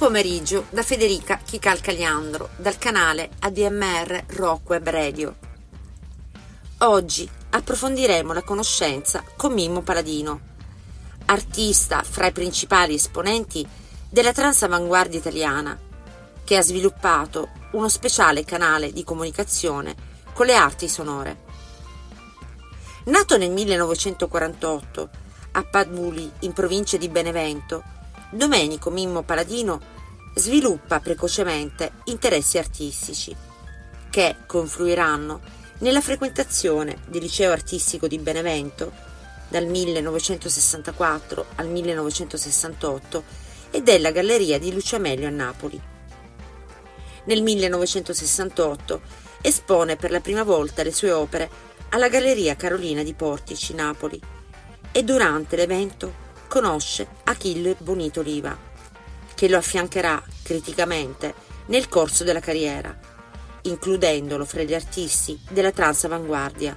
pomeriggio da Federica Chicalcagliandro dal canale ADMR Rock Web Radio. Oggi approfondiremo la conoscenza con Mimmo Paladino, artista fra i principali esponenti della transavanguardia italiana, che ha sviluppato uno speciale canale di comunicazione con le arti sonore. Nato nel 1948 a Paduli, in provincia di Benevento, Domenico Mimmo Paladino sviluppa precocemente interessi artistici che confluiranno nella frequentazione del Liceo Artistico di Benevento dal 1964 al 1968 e della Galleria di Lucio Amelio a Napoli. Nel 1968 espone per la prima volta le sue opere alla Galleria Carolina di Portici, Napoli, e durante l'evento conosce Achille Bonito Oliva, che lo affiancherà criticamente nel corso della carriera, includendolo fra gli artisti della transavanguardia.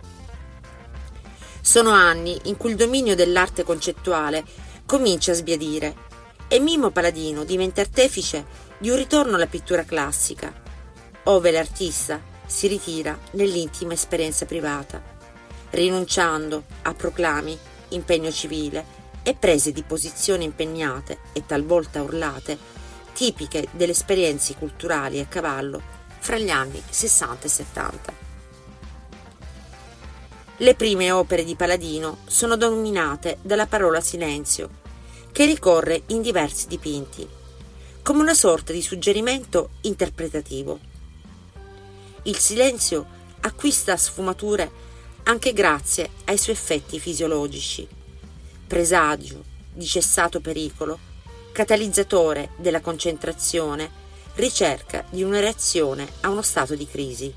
Sono anni in cui il dominio dell'arte concettuale comincia a sbiadire e Mimmo Paladino diventa artefice di un ritorno alla pittura classica, ove l'artista si ritira nell'intima esperienza privata, rinunciando a proclami, impegno civile e prese di posizione impegnate e talvolta urlate, tipiche delle esperienze culturali a cavallo fra gli anni 60 e 70. Le prime opere di Paladino sono dominate dalla parola silenzio, che ricorre in diversi dipinti, come una sorta di suggerimento interpretativo. Il silenzio acquista sfumature anche grazie ai suoi effetti fisiologici: presagio di cessato pericolo, catalizzatore della concentrazione, ricerca di una reazione a uno stato di crisi.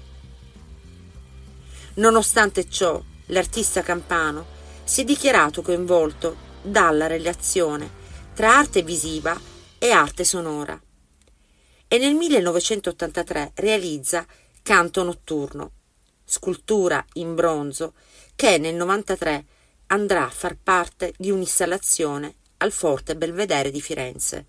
Nonostante ciò, l'artista campano si è dichiarato coinvolto dalla relazione tra arte visiva e arte sonora e nel 1983 realizza Canto notturno, scultura in bronzo che nel 1993 andrà a far parte di un'installazione al Forte Belvedere di Firenze.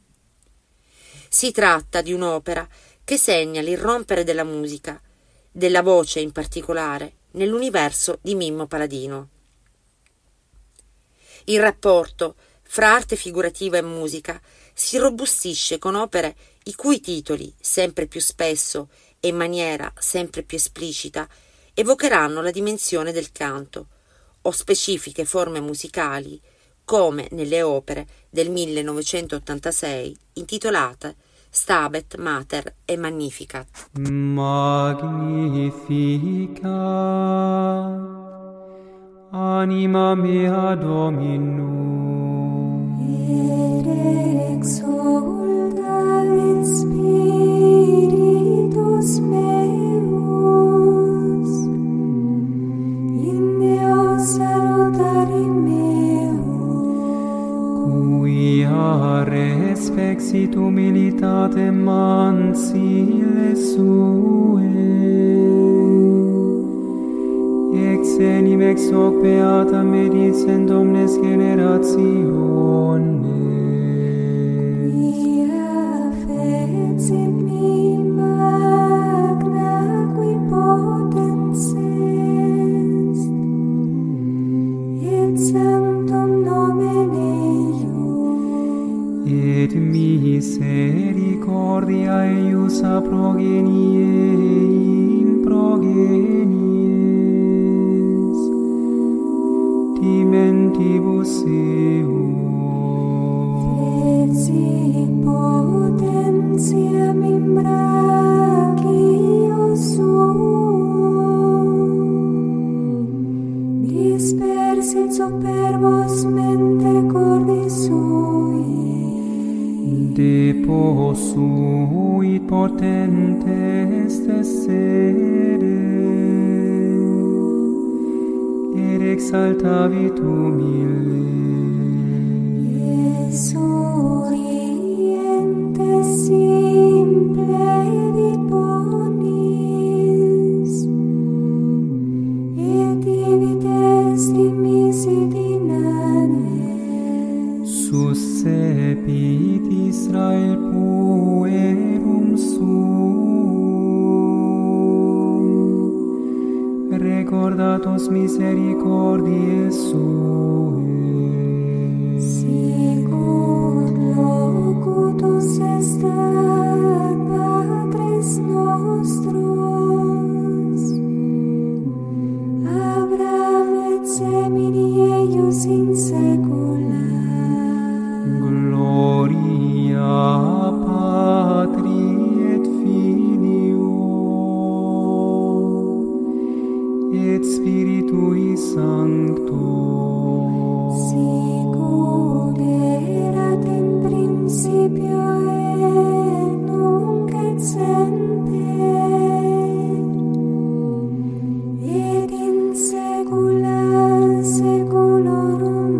Si tratta di un'opera che segna l'irrompere della musica, della voce in particolare, nell'universo di Mimmo Paladino. Il rapporto fra arte figurativa e musica si robustisce con opere i cui titoli, sempre più spesso e in maniera sempre più esplicita, evocheranno la dimensione del canto o specifiche forme musicali, come nelle opere del 1986 intitolate Stabat Mater e Magnificat. Magnificat anima mea Dominum et exultat spiritus meus in Deo salutarim meum, quia respexit humilitatem mansile sue, ex enim ex hoc beata medicent omnes generationes. quia fecit me magna qui potens est, et sanctum nomen eius, Et misericordia eius a progenie in progenies dimentibus eum, fecit potentiam in brachio suum, dispersit superbos mente cordis sui, deposuit potentes essere, et exaltavit humile. Surientes simple vit bonis, et divit est misit in anne. Suscepit Israel recordatos misericordiae suae. Sicut locutus estat Patres nostros, Abraham et semini eius in saecula. Gloria Patri et Filio et Spiritui Sancto. Sicut erat in principio et nunc et semper, et in saecula saeculorum.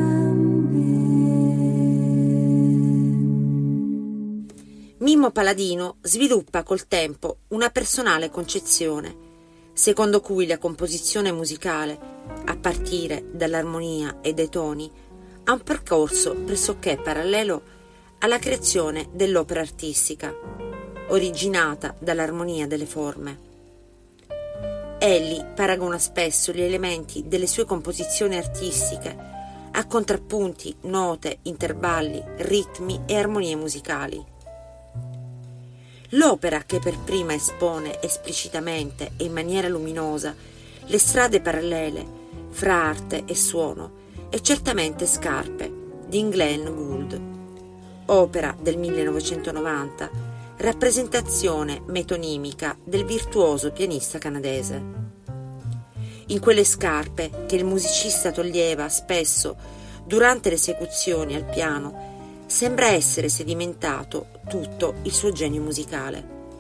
Amen. Mimmo Paladino sviluppa col tempo una personale concezione, secondo cui la composizione musicale, a partire dall'armonia e dai toni, ha un percorso pressoché parallelo alla creazione dell'opera artistica, originata dall'armonia delle forme. Egli paragona spesso gli elementi delle sue composizioni artistiche a contrappunti, note, intervalli, ritmi e armonie musicali. L'opera che per prima espone esplicitamente e in maniera luminosa le strade parallele fra arte e suono è certamente Scarpe di Glenn Gould, opera del 1990, rappresentazione metonimica del virtuoso pianista canadese. In quelle scarpe che il musicista toglieva spesso durante le esecuzioni al piano sembra essere sedimentato tutto il suo genio musicale.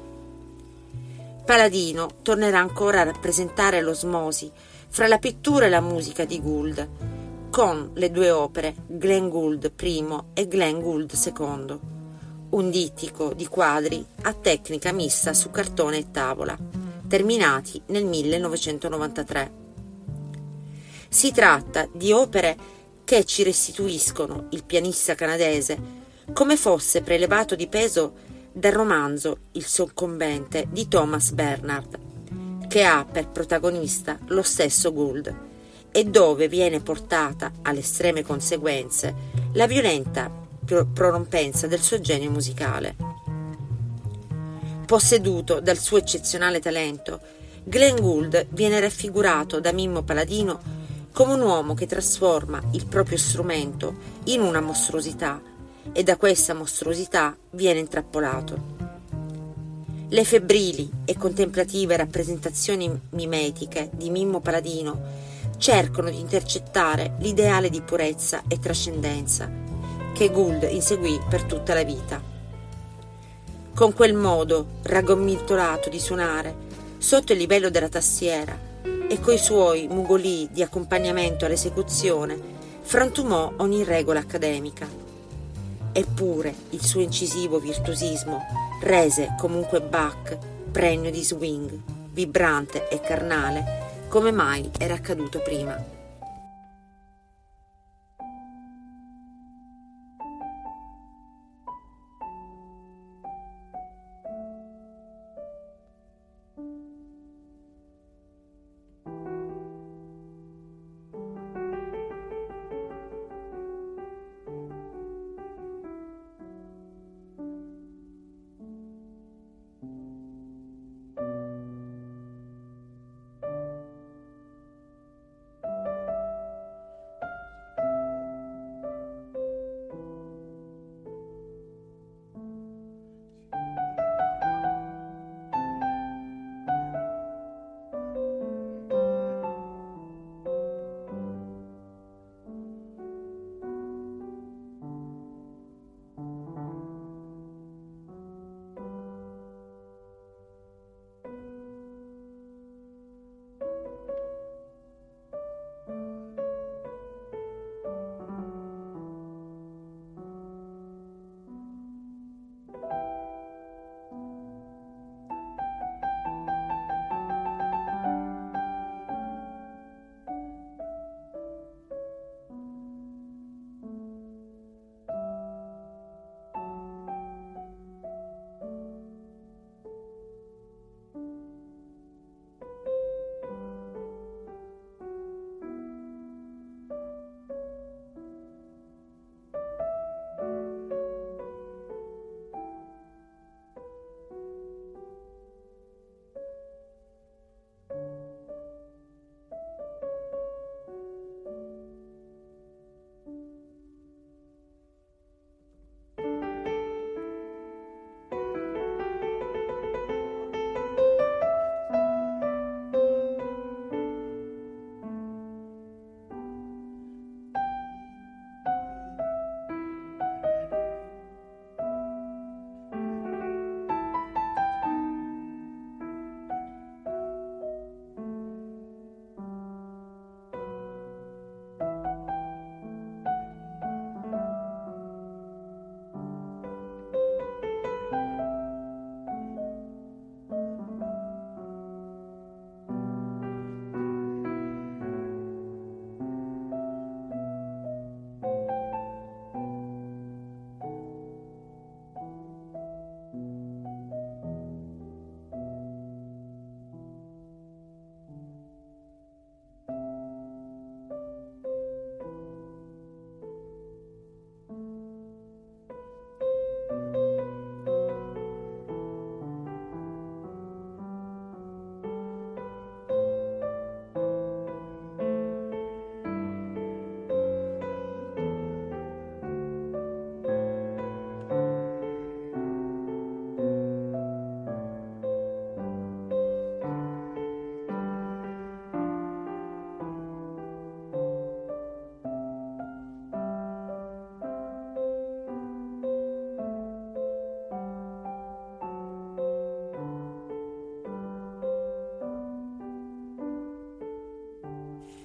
Paladino tornerà ancora a rappresentare l'osmosi fra la pittura e la musica di Gould, con le due opere Glenn Gould I e Glenn Gould II, un dittico di quadri a tecnica mista su cartone e tavola, terminati nel 1993. Si tratta di opere che ci restituiscono il pianista canadese come fosse prelevato di peso dal romanzo Il soccombente di Thomas Bernhard, che ha per protagonista lo stesso Gould e dove viene portata alle estreme conseguenze la violenta prorompenza del suo genio musicale. Posseduto dal suo eccezionale talento, Glenn Gould viene raffigurato da Mimmo Paladino come un uomo che trasforma il proprio strumento in una mostruosità e da questa mostruosità viene intrappolato. Le febbrili e contemplative rappresentazioni mimetiche di Mimmo Paladino cercano di intercettare l'ideale di purezza e trascendenza che Gould inseguì per tutta la vita. Con quel modo raggomitolato di suonare sotto il livello della tastiera e coi suoi mugolii di accompagnamento all'esecuzione frantumò ogni regola accademica. Eppure il suo incisivo virtuosismo rese comunque Bach pregno di swing, vibrante e carnale, come mai era accaduto prima.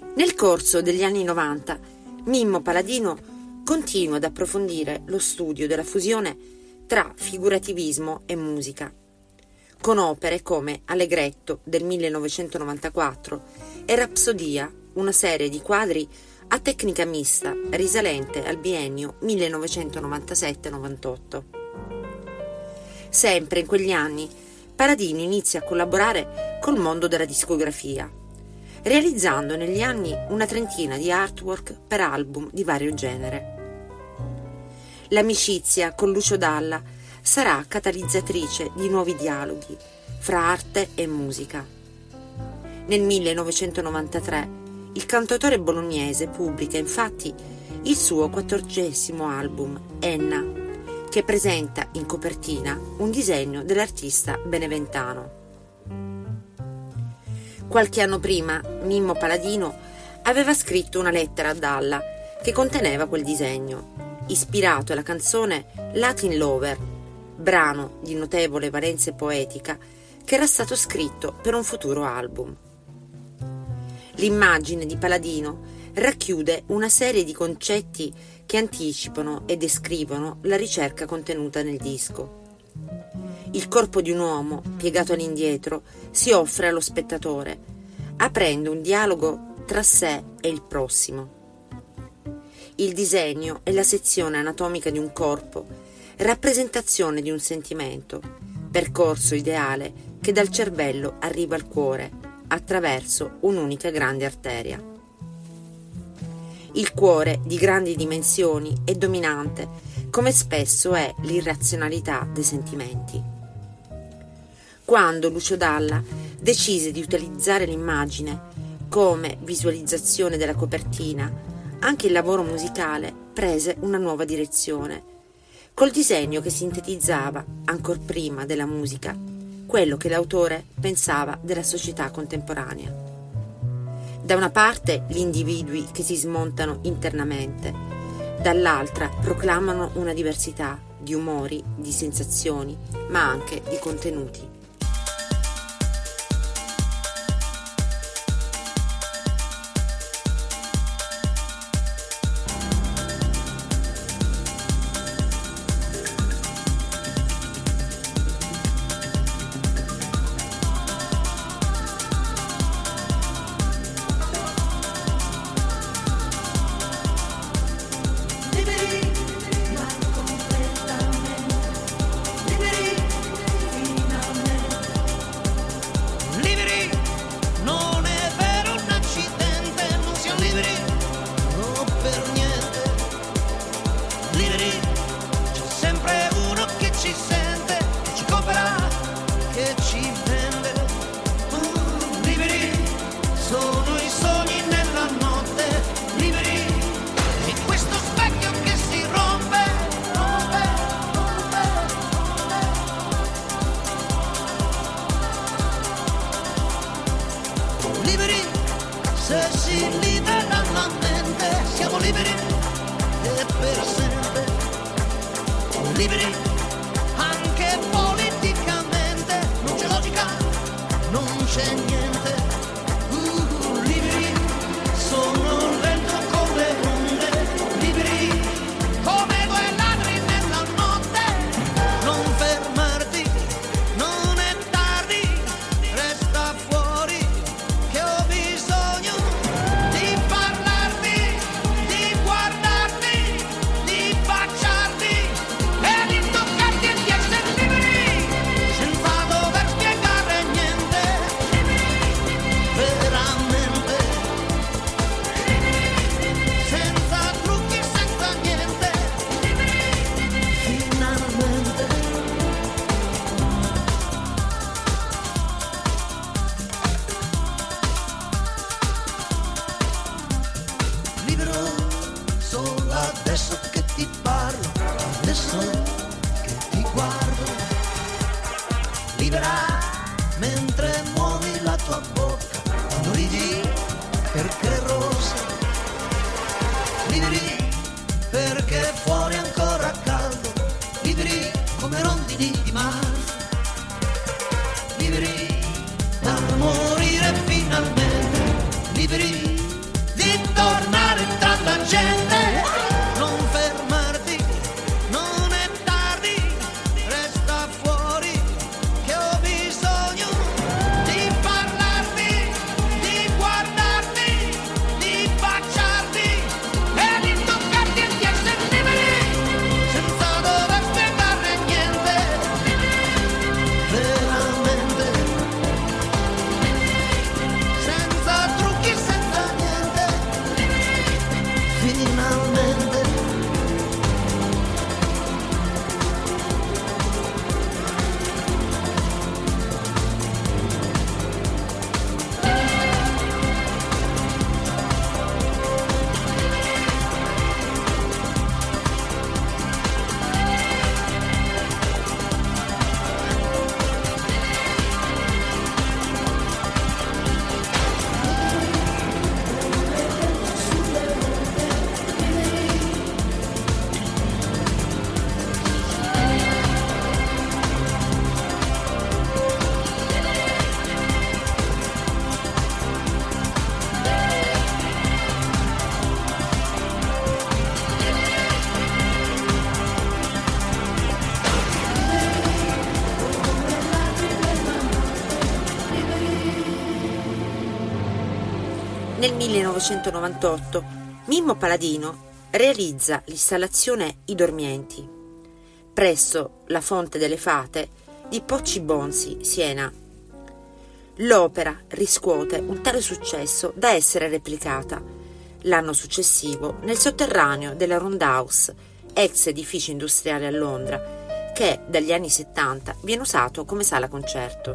Nel corso degli anni 90, Mimmo Paladino continua ad approfondire lo studio della fusione tra figurativismo e musica, con opere come Allegretto del 1994 e Rapsodia, una serie di quadri a tecnica mista risalente al biennio 1997-98. Sempre in quegli anni, Paladino inizia a collaborare col mondo della discografia, realizzando negli anni una trentina di artwork per album di vario genere. L'amicizia con Lucio Dalla sarà catalizzatrice di nuovi dialoghi fra arte e musica. Nel 1993 il cantautore bolognese pubblica infatti il suo 14° album, Enna, che presenta in copertina un disegno dell'artista beneventano. Qualche anno prima, Mimmo Paladino aveva scritto una lettera a Dalla che conteneva quel disegno, ispirato alla canzone Latin Lover, brano di notevole valenza poetica che era stato scritto per un futuro album. L'immagine di Paladino racchiude una serie di concetti che anticipano e descrivono la ricerca contenuta nel disco. Il corpo di un uomo, piegato all'indietro, si offre allo spettatore, aprendo un dialogo tra sé e il prossimo. Il disegno è la sezione anatomica di un corpo, rappresentazione di un sentimento, percorso ideale che dal cervello arriva al cuore, attraverso un'unica grande arteria. Il cuore, di grandi dimensioni, è dominante, come spesso è l'irrazionalità dei sentimenti. Quando Lucio Dalla decise di utilizzare l'immagine come visualizzazione della copertina, anche il lavoro musicale prese una nuova direzione, col disegno che sintetizzava, ancor prima della musica, quello che l'autore pensava della società contemporanea. Da una parte gli individui che si smontano internamente, dall'altra proclamano una diversità di umori, di sensazioni, ma anche di contenuti. Se si libera la mente, siamo liberi e per sempre. Liberi anche politicamente, non c'è logica, non c'è niente. Liberi, sono lento con le onde. Liberi come due ladri nella notte. Non fermarti, non è tardi, resta fuori che ho bisogno di parlarti, di guardarti, di baciarti e di toccarti e di essere liberi senza dover spiegare niente, veramente, senza trucchi, senza niente, finalmente. Libero solo adesso che ti parlo, adesso che ti guardo. Libera mentre muovi la tua bocca, quando ridi perché è rossa. Liberi perché fuori è ancora caldo. Liberi come rondini di mare. Liberi da morire finalmente. Liberi Nel 1998 Mimmo Paladino realizza l'installazione I Dormienti presso la Fonte delle Fate di Poggio Bonzi, Siena. L'opera riscuote un tale successo da essere replicata l'anno successivo nel sotterraneo della Roundhouse, ex edificio industriale a Londra, che dagli anni 70 viene usato come sala concerto.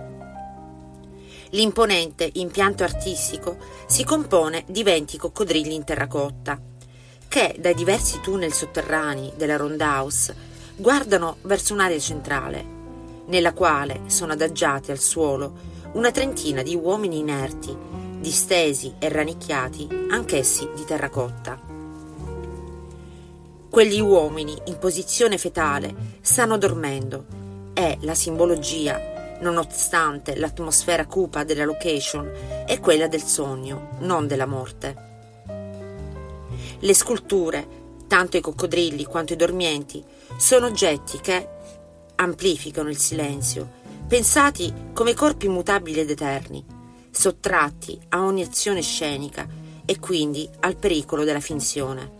L'imponente impianto artistico si compone di 20 coccodrilli in terracotta, che dai diversi tunnel sotterranei della Roundhouse guardano verso un'area centrale, nella quale sono adagiati al suolo una trentina di uomini inerti, distesi e rannicchiati, anch'essi di terracotta. Quegli uomini in posizione fetale stanno dormendo e la simbologia, nonostante l'atmosfera cupa della location, è quella del sogno, non della morte. Le sculture, tanto i coccodrilli quanto i dormienti, sono oggetti che amplificano il silenzio, pensati come corpi mutabili ed eterni, sottratti a ogni azione scenica e quindi al pericolo della finzione.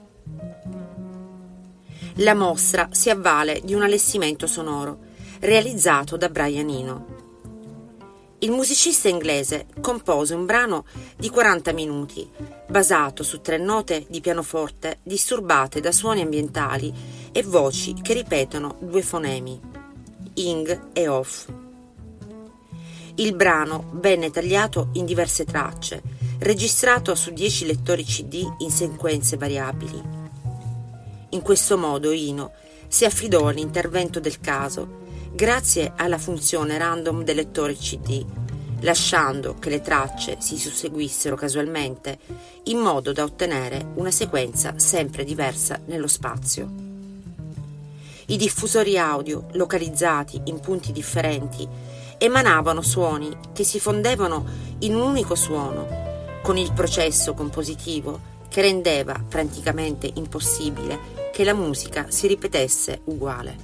La mostra si avvale di un allestimento sonoro realizzato da Brian Eno. Il musicista inglese compose un brano di 40 minuti, basato su 3 note di pianoforte disturbate da suoni ambientali e voci che ripetono 2 fonemi, ing e off. Il brano venne tagliato in diverse tracce, registrato su 10 lettori CD in sequenze variabili. In questo modo Eno si affidò all'intervento del caso, grazie alla funzione random del lettore CD, lasciando che le tracce si susseguissero casualmente in modo da ottenere una sequenza sempre diversa nello spazio. I diffusori audio, localizzati in punti differenti, emanavano suoni che si fondevano in un unico suono, con il processo compositivo che rendeva praticamente impossibile che la musica si ripetesse uguale.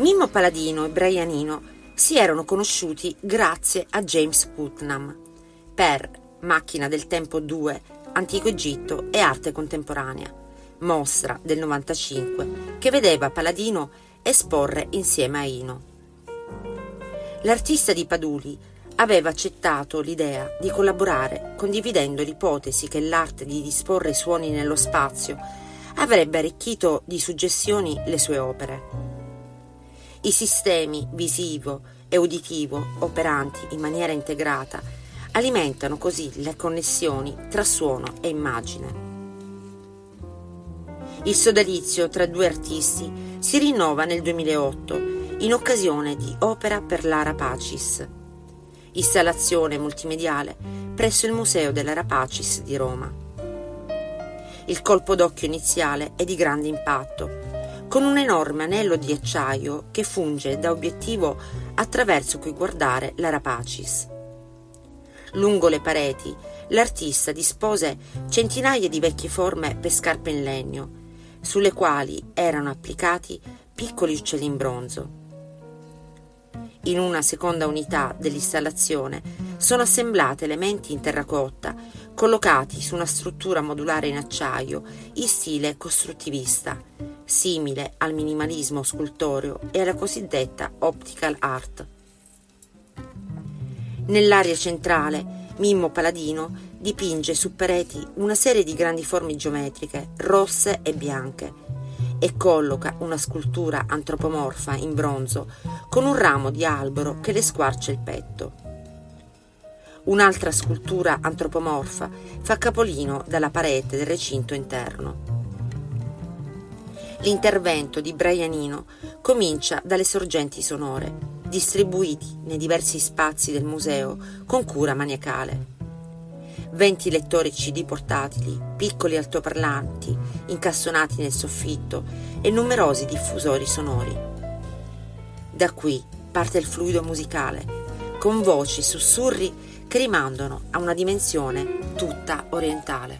Mimmo Paladino e Brian Eno si erano conosciuti grazie a James Putnam per Macchina del Tempo 2, Antico Egitto e Arte Contemporanea, mostra del 95 che vedeva Paladino esporre insieme a Eno. L'artista di Paduli aveva accettato l'idea di collaborare, condividendo l'ipotesi che l'arte di disporre suoni nello spazio avrebbe arricchito di suggestioni le sue opere. I sistemi visivo e uditivo operanti in maniera integrata alimentano così le connessioni tra suono e immagine. Il sodalizio tra due artisti si rinnova nel 2008 in occasione di Opera per l'Ara Pacis, installazione multimediale presso il Museo dell'Ara Pacis di Roma. Il colpo d'occhio iniziale è di grande impatto, con un enorme anello di acciaio che funge da obiettivo attraverso cui guardare l'Ara Pacis. Lungo le pareti, l'artista dispose centinaia di vecchie forme per scarpe in legno, sulle quali erano applicati piccoli uccelli in bronzo. In una seconda unità dell'installazione sono assemblate elementi in terracotta collocati su una struttura modulare in acciaio in stile costruttivista, simile al minimalismo scultoreo e alla cosiddetta optical art. Nell'area centrale, Mimmo Paladino dipinge su pareti una serie di grandi forme geometriche, rosse e bianche, e colloca una scultura antropomorfa in bronzo con un ramo di albero che le squarcia il petto. Un'altra scultura antropomorfa fa capolino dalla parete del recinto interno. L'intervento di Brian Eno comincia dalle sorgenti sonore, distribuiti nei diversi spazi del museo con cura maniacale. 20 lettori CD portatili, piccoli altoparlanti incastonati nel soffitto e numerosi diffusori sonori. Da qui parte il fluido musicale, con voci e sussurri che rimandano a una dimensione tutta orientale.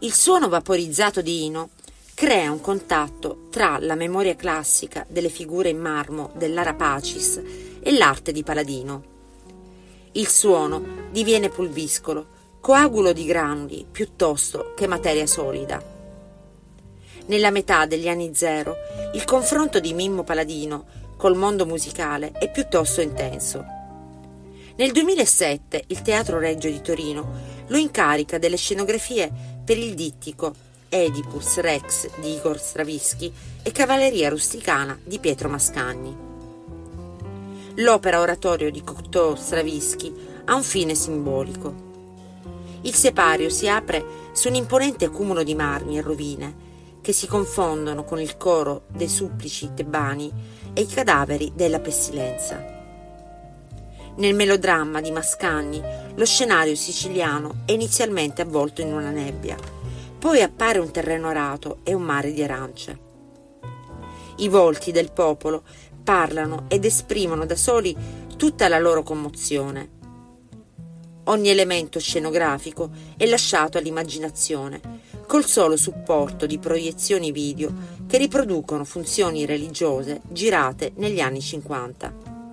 Il suono vaporizzato di Ino crea un contatto tra la memoria classica delle figure in marmo dell'Ara Pacis e l'arte di Paladino. Il suono diviene pulviscolo, coagulo di granuli piuttosto che materia solida. Nella metà degli anni zero, il confronto di Mimmo Paladino col mondo musicale è piuttosto intenso. Nel 2007 il Teatro Regio di Torino lo incarica delle scenografie per il dittico Oedipus Rex di Igor Stravinsky e Cavalleria rusticana di Pietro Mascagni. L'opera oratorio di Cocteau Stravinsky ha un fine simbolico. Il separio si apre su un imponente cumulo di marmi e rovine che si confondono con il coro dei supplici tebani e i cadaveri della pestilenza. Nel melodramma di Mascagni lo scenario siciliano è inizialmente avvolto in una nebbia. Poi appare un terreno arato e un mare di arance. I volti del popolo parlano ed esprimono da soli tutta la loro commozione. Ogni elemento scenografico è lasciato all'immaginazione, col solo supporto di proiezioni video che riproducono funzioni religiose girate negli anni 50.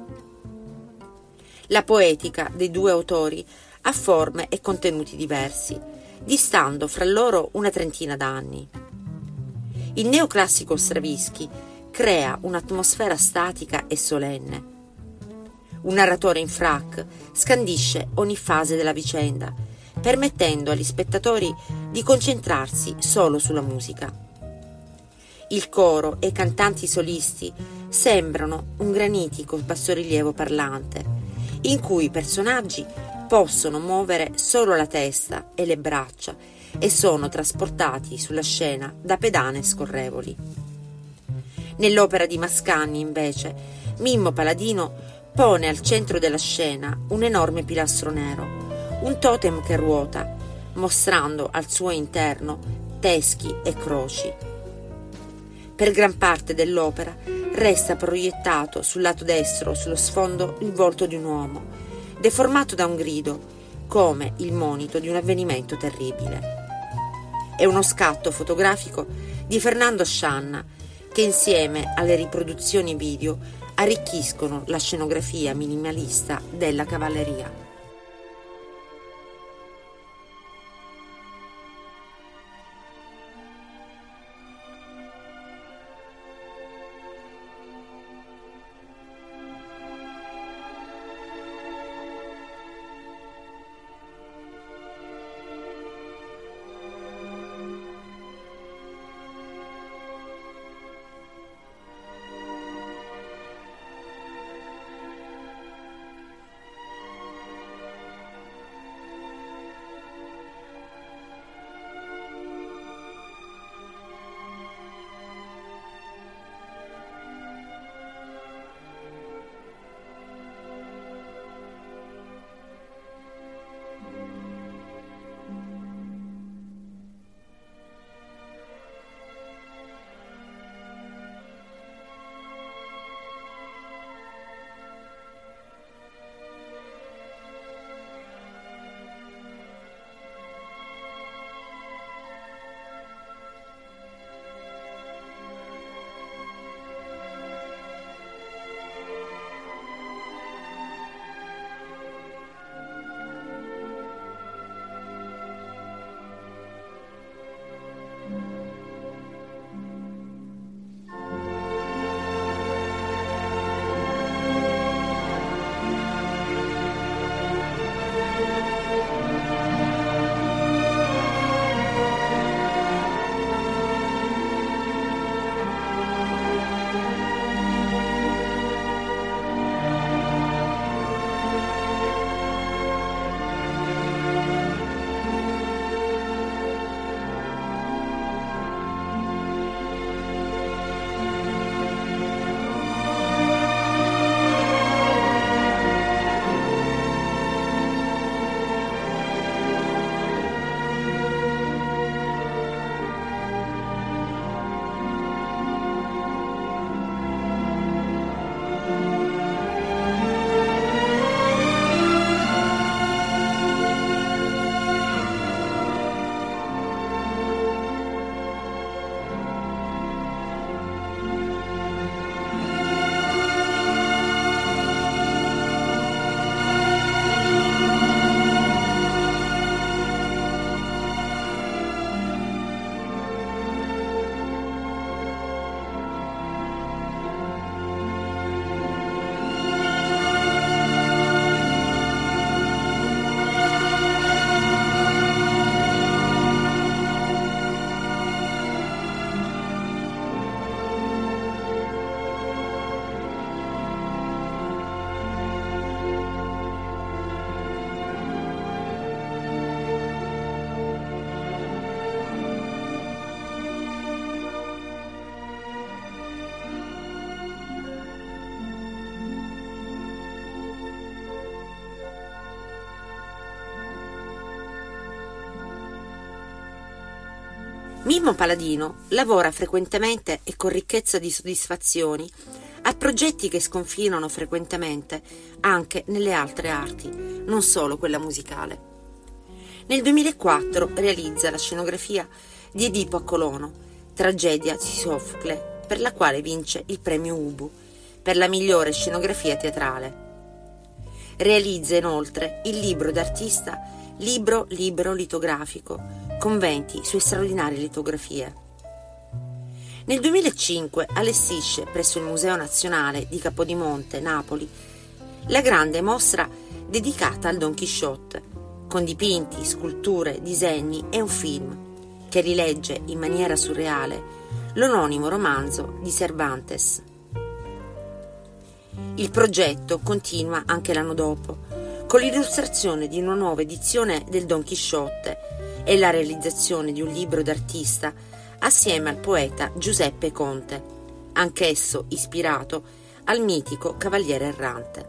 La poetica dei due autori ha forme e contenuti diversi, distando fra loro una trentina d'anni. Il neoclassico Stravinsky crea un'atmosfera statica e solenne. Un narratore in frac scandisce ogni fase della vicenda, permettendo agli spettatori di concentrarsi solo sulla musica. Il coro e i cantanti solisti sembrano un granitico bassorilievo parlante, in cui i personaggi possono muovere solo la testa e le braccia e sono trasportati sulla scena da pedane scorrevoli. Nell'opera di Mascagni, invece, Mimmo Paladino pone al centro della scena un enorme pilastro nero, un totem che ruota, mostrando al suo interno teschi e croci. Per gran parte dell'opera resta proiettato sul lato destro, sullo sfondo, il volto di un uomo, deformato da un grido, come il monito di un avvenimento terribile. È uno scatto fotografico di Fernando Scianna che insieme alle riproduzioni video arricchiscono la scenografia minimalista della cavalleria. Mimmo Paladino lavora frequentemente e con ricchezza di soddisfazioni a progetti che sconfinano frequentemente anche nelle altre arti, non solo quella musicale. Nel 2004 realizza la scenografia di Edipo a Colono, tragedia di Sofocle, per la quale vince il premio Ubu per la migliore scenografia teatrale. Realizza inoltre il libro d'artista Libro litografico, conventi su straordinarie litografie. Nel 2005 allestisce presso il Museo Nazionale di Capodimonte, Napoli, la grande mostra dedicata al Don Chisciotte, con dipinti, sculture, disegni e un film che rilegge in maniera surreale l'omonimo romanzo di Cervantes. Il progetto continua anche l'anno dopo, con l'illustrazione di una nuova edizione del Don Chisciotte e la realizzazione di un libro d'artista assieme al poeta Giuseppe Conte, anch'esso ispirato al mitico Cavaliere Errante.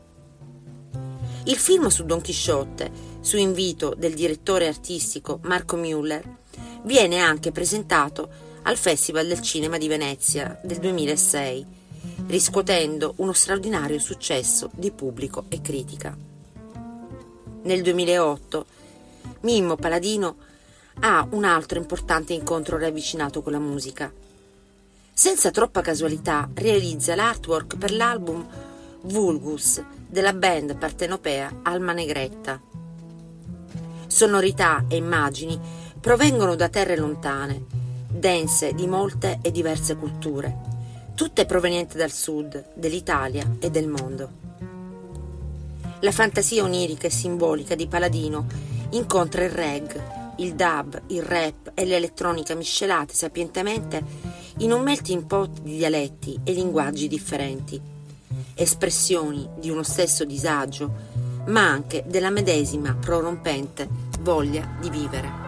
Il film su Don Chisciotte, su invito del direttore artistico Marco Müller, viene anche presentato al Festival del Cinema di Venezia del 2006, riscuotendo uno straordinario successo di pubblico e critica. Nel 2008 Mimmo Paladino ha un altro importante incontro ravvicinato con la musica. Senza troppa casualità realizza l'artwork per l'album Vulgus della band partenopea Alma Negretta. Sonorità e immagini provengono da terre lontane, dense di molte e diverse culture, tutte provenienti dal sud, dell'Italia e del mondo. La fantasia onirica e simbolica di Paladino incontra il reggae, il dub, il rap e l'elettronica miscelate sapientemente in un melting pot di dialetti e linguaggi differenti, espressioni di uno stesso disagio, ma anche della medesima prorompente voglia di vivere.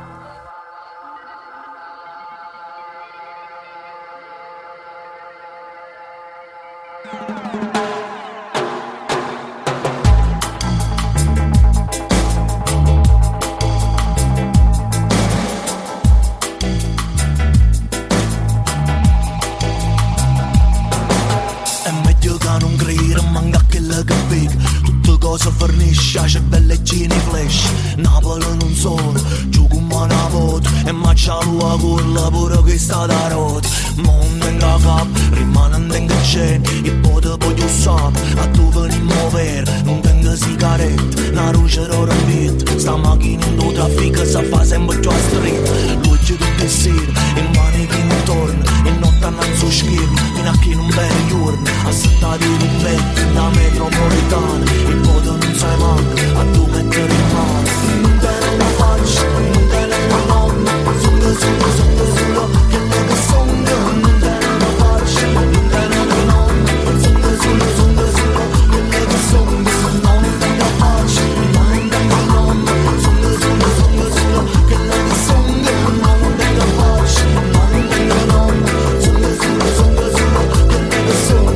Cosa fornisce a cervelleggini flash. Napoli non sono, gioco una voto e maccialo a culla pure che sta da rota. Mondo in capo, rimanendo in caccione, il pote poi tu sapi, a tu venimmo vero, non tengo sigarette, una luce d'oro in vita, sta macchina in tuo traffico si fa sempre più a street. Luce tutte sere, in mani che non torna, e notte annanzi schermo, fino a che non bene giorno, assettati un letto, da metropolitana, il pote non sai manco, a tu mettere in mano. Non te ne faccio, non te ne nome, solo, che non che sonno, non te ne faccio, non te ne nome, solo, che che sonno, non te ne faccio, non te ne nome, solo, che che sonno, non te ne faccio, non te ne nome, solo, che che sonno.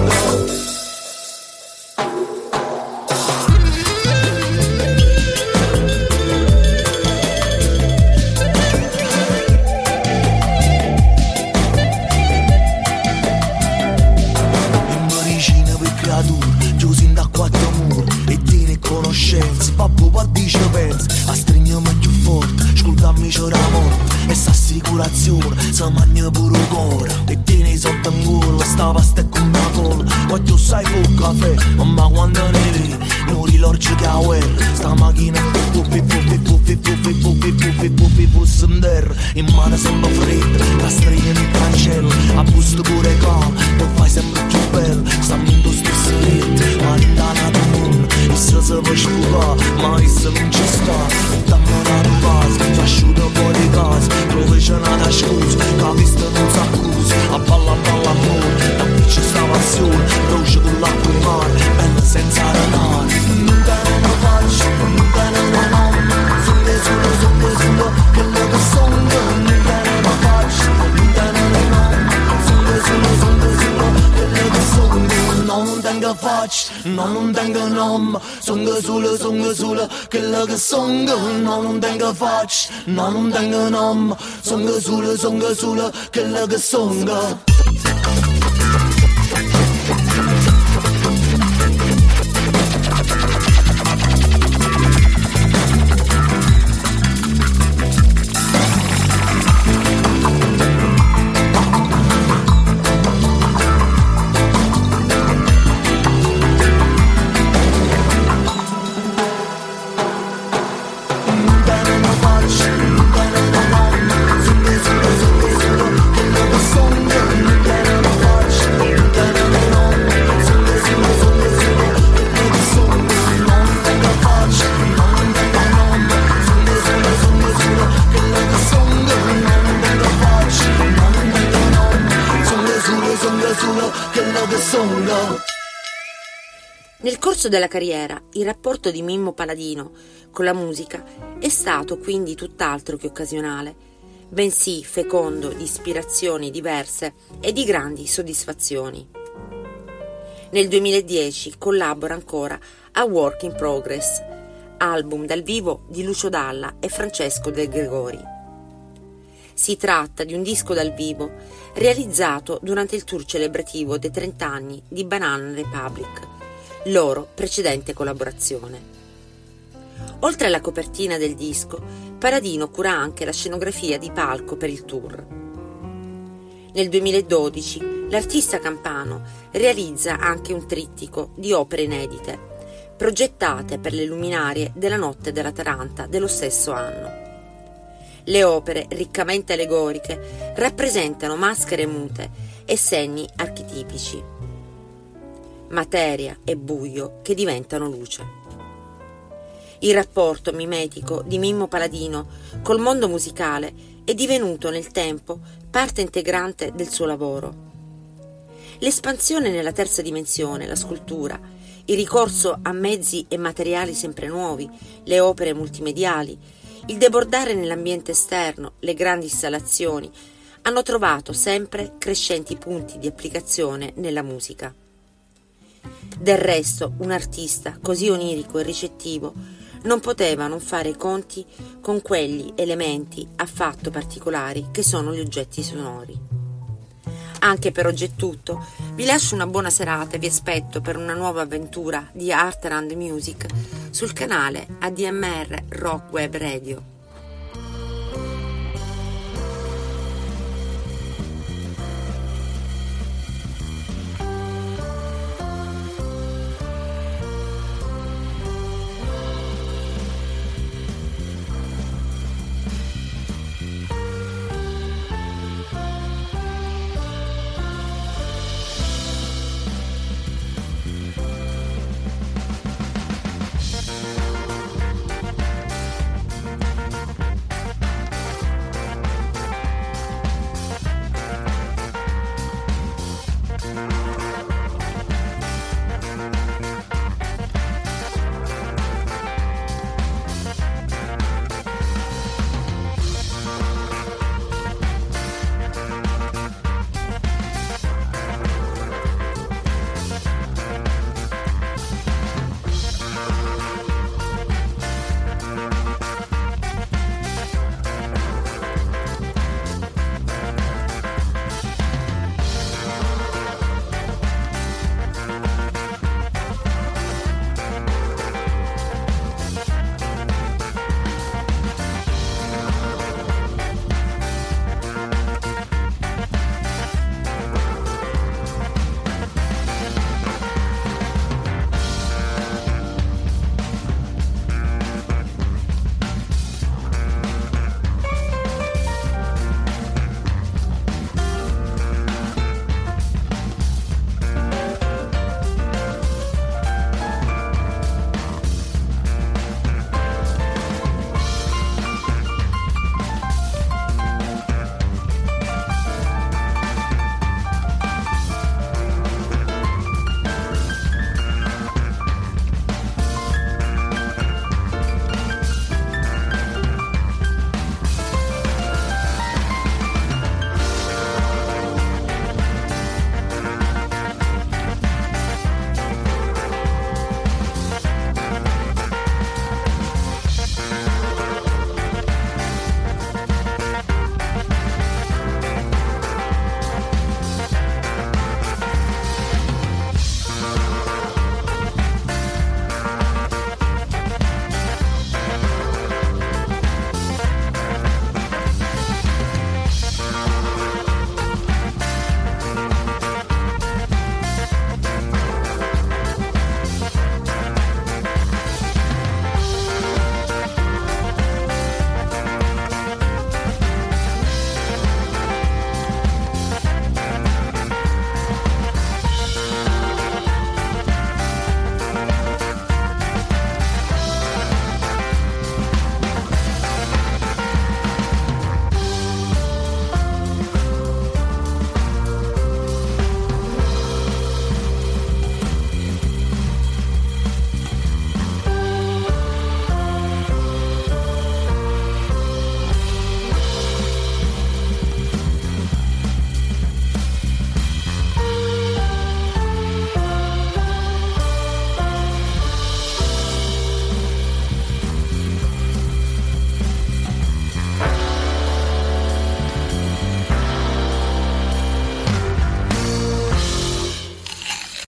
Babbo dice pensa, a stringermi più forte, sculcammi c'è la morte, e s'assicurazione, si mangia pure il cuore, e tieni sotto in culo, sta pasta e con la cola, poi tu sai fu caffè, ma quando ne vedi, non ricordi che a guerra, sta macchina puffi, fosse in terra, in mano sempre fredda, la stringe in cancello, a busto pure calma, tu fai sempre più bello, sta in tu stesso letto, ma in dana da mondo, e se può sfugare, ma isso non ci sta. Dammi una base, ti asciuto fuori casa, dove c'è una scusa, che la vista non s'accusa. A balla amore, da qui c'è sta passione, croce con l'acqua e mare, bella senza renare. Non te ne faccio, non te ne nome, solo, che lo che sono. Non te ne faccio, non te ne nome, solo, che lo che sono. tengo faccia, no non tengo nome, songo solo, quello che songo, no non tengo faccia, no non tengo nome, songo solo, quello che songo. Nel corso della carriera, il rapporto di Mimmo Paladino con la musica è stato quindi tutt'altro che occasionale, bensì fecondo di ispirazioni diverse e di grandi soddisfazioni. Nel 2010 collabora ancora a Work in Progress, album dal vivo di Lucio Dalla e Francesco De Gregori. Si tratta di un disco dal vivo realizzato durante il tour celebrativo dei 30 anni di Banana Republic, loro precedente collaborazione. Oltre alla copertina del disco, Paladino cura anche la scenografia di palco per il tour. Nel 2012 l'artista campano realizza anche un trittico di opere inedite, progettate per le luminarie della Notte della Taranta dello stesso anno. Le opere, riccamente allegoriche, rappresentano maschere mute e segni archetipici. Materia e buio che diventano luce. Il rapporto mimetico di Mimmo Paladino col mondo musicale è divenuto nel tempo parte integrante del suo lavoro. L'espansione nella terza dimensione, la scultura, il ricorso a mezzi e materiali sempre nuovi, le opere multimediali, il debordare nell'ambiente esterno, le grandi installazioni, hanno trovato sempre crescenti punti di applicazione nella musica. Del resto, un artista così onirico e ricettivo non poteva non fare i conti con quegli elementi affatto particolari che sono gli oggetti sonori. Anche per oggi è tutto, vi lascio una buona serata e vi aspetto per una nuova avventura di Art and Music sul canale ADMR Rock Web Radio.